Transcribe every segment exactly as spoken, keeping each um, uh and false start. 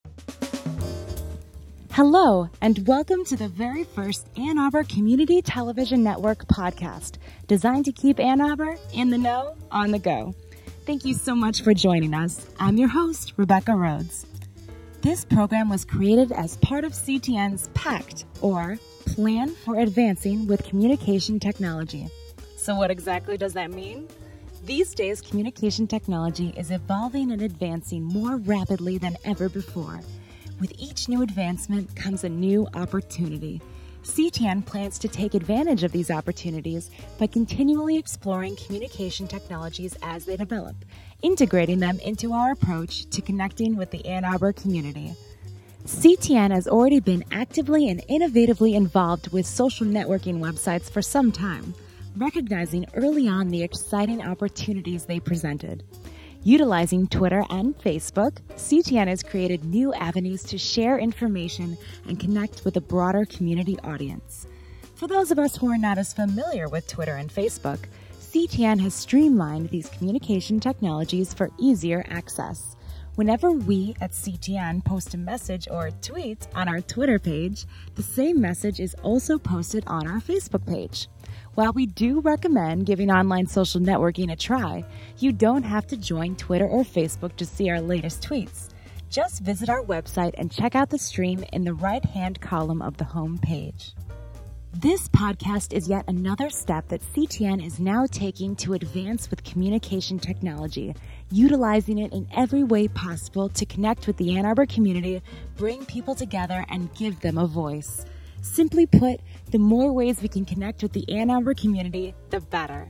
Hello, and welcome to the very first Ann Arbor Community Television Network podcast, designed to keep Ann Arbor in the know, on the go. Thank you so much for joining us. I'm your host, Rebecca Rhodes. This program was created as part of C T N's PACT, or Plan for Advancing with Communication Technology. So what exactly does that mean? These days, communication technology is evolving and advancing more rapidly than ever before. With each new advancement comes a new opportunity. C T N plans to take advantage of these opportunities by continually exploring communication technologies as they develop, integrating them into our approach to connecting with the Ann Arbor community. C T N has already been actively and innovatively involved with social networking websites for some time, recognizing early on the exciting opportunities they presented. Utilizing Twitter and Facebook, C T N has created new avenues to share information and connect with a broader community audience. For those of us who are not as familiar with Twitter and Facebook, C T N has streamlined these communication technologies for easier access. Whenever we at C T N post a message or a tweet on our Twitter page, the same message is also posted on our Facebook page. While we do recommend giving online social networking a try, you don't have to join Twitter or Facebook to see our latest tweets. Just visit our website and check out the stream in the right-hand column of the home page. This podcast is yet another step that C T N is now taking to advance with communication technology, utilizing it in every way possible to connect with the Ann Arbor community, bring people together, and give them a voice. Simply put, the more ways we can connect with the Ann Arbor community, the better.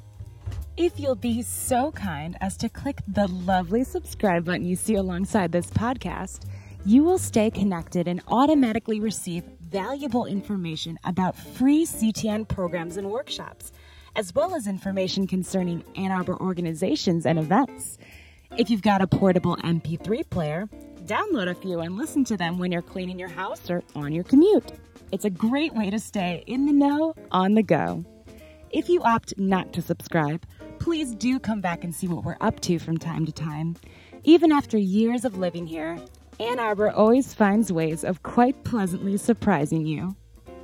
If you'll be so kind as to click the lovely subscribe button you see alongside this podcast, you will stay connected and automatically receive valuable information about free C T N programs and workshops, as well as information concerning Ann Arbor organizations and events. If you've got a portable M P three player, download a few and listen to them when you're cleaning your house or on your commute. It's a great way to stay in the know, on the go. If you opt not to subscribe, please do come back and see what we're up to from time to time. Even after years of living here, Ann Arbor always finds ways of quite pleasantly surprising you.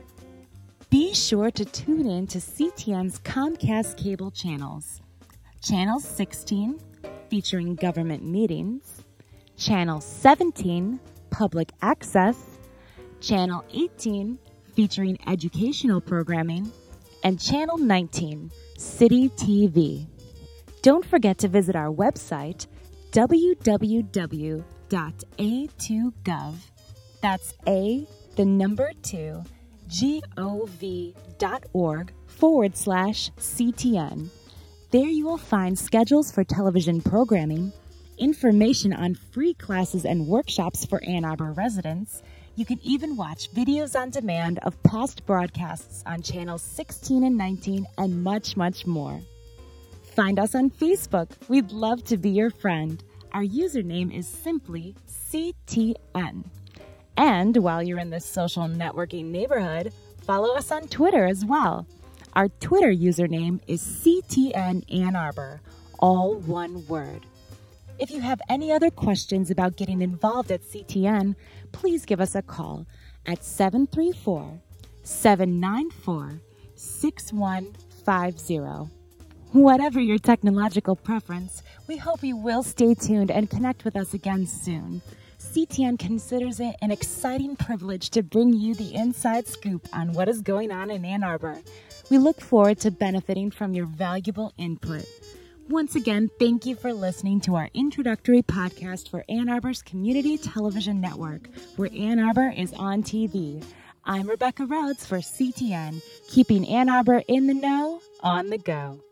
Be sure to tune in to C T N's Comcast cable channels. Channel sixteen, featuring government meetings. Channel seventeen, public access. Channel eighteen, featuring educational programming, and Channel nineteen, City T V. Don't forget to visit our website, w w w dot a two gov, that's A, the number two, G O V dot org forward slash C T N. There you will find schedules for television programming, information on free classes and workshops for Ann Arbor residents. You can even watch videos on demand of past broadcasts on channels sixteen and nineteen, and much, much more. Find us on Facebook. We'd love to be your friend. Our username is simply C T N. And while you're in this social networking neighborhood, follow us on Twitter as well. Our Twitter username is C T N Ann Arbor, all one word. If you have any other questions about getting involved at C T N, please give us a call at seven three four, seven nine four, six one five zero. Whatever your technological preference, we hope you will stay tuned and connect with us again soon. C T N considers it an exciting privilege to bring you the inside scoop on what is going on in Ann Arbor. We look forward to benefiting from your valuable input. Once again, thank you for listening to our introductory podcast for Ann Arbor's Community Television Network, where Ann Arbor is on T V. I'm Rebecca Rhodes for C T N, keeping Ann Arbor in the know, on the go.